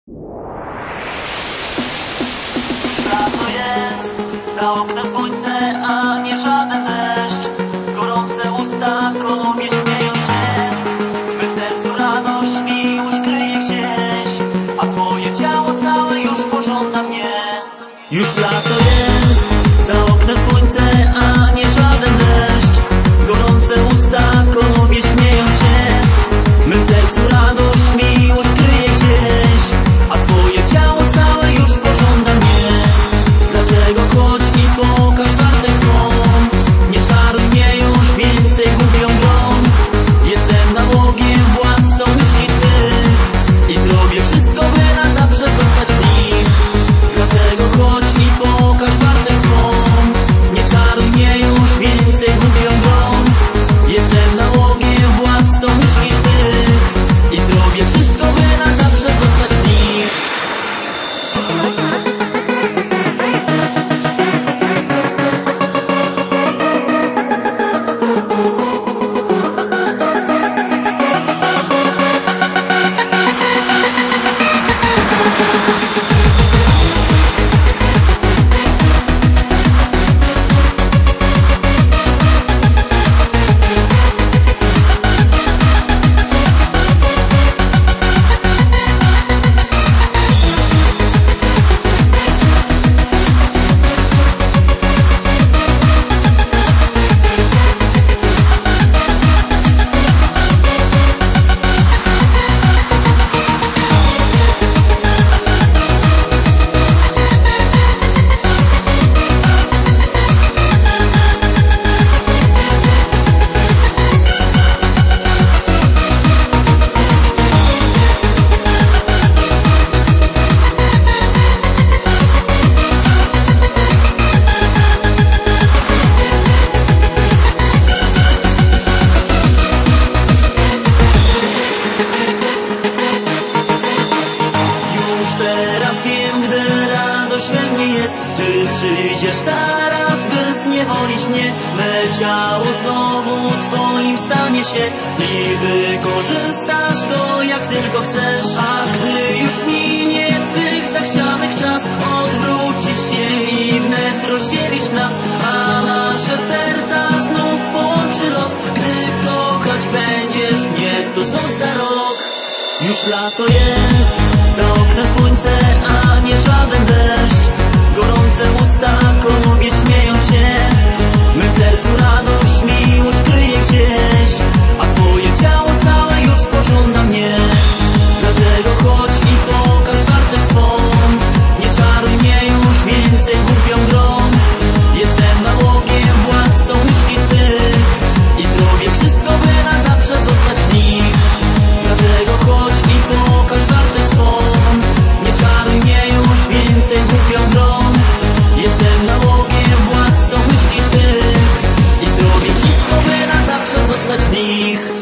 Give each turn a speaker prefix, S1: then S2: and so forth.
S1: Lato jest, za oknem słońce, a nie żaden deszcz. Gorące usta kobiet śmieją się, my w sercu radość, miłość kryje gdzieś, a twoje ciało całe już pożąda mnie. Już lato jest, za oknem słońce, a nie żaden deszcz. Gorące usta kobiet śmieją się, my w sercu radość, miłość kryje gdzieś, a twoje ciało całe już pożąda mnie. Dlatego chodź i pokaż wartość swą, nie czaruj mnie już więcej głupią grą. Jestem nałogiem, władcą myśli twych i zrobię wszystko, by na zawsze zostać w nich. Dlatego chodź i pokaż wartość swą, nie czaruj mnie już więcej głupią grą. Jestem nałogiem, władcą myśli twych i zrobię wszystko, by na zawsze zostać w nich. Teraz wiem, gdy radość we mnie jest, ty przyjdziesz zaraz, by zniewolić mnie. Me ciało znowu twoim stanie się i wykorzystasz to jak tylko chcesz. A gdy już minie twych zachcianych czas, odwrócisz się i wnet rozdzielisz nas, a nasze serca znów połączy los. Gdy kochać będziesz mnie, to znów za rok. Już lato jest, za oknem słońce, a nie żaden deszcz. Gorące usta kobiet śmieją się, my w sercu radość, miłość kryje gdzieś, a twoje ciało całe już pożąda mnie. Dlatego chodź i pokaż wartość swą, nie czaruj mnie już więcej głupią grą. Jestem nałogiem, władcą myśli twych i zrobię wszystko, by na zawsze zostać w nich. Dlatego chodź i pokaż wartość swą, nie czaruj mnie już więcej głupią grą. Jestem nałogiem, władcą myśli twych i zrobię wszystko, by na zawsze zostać w nich.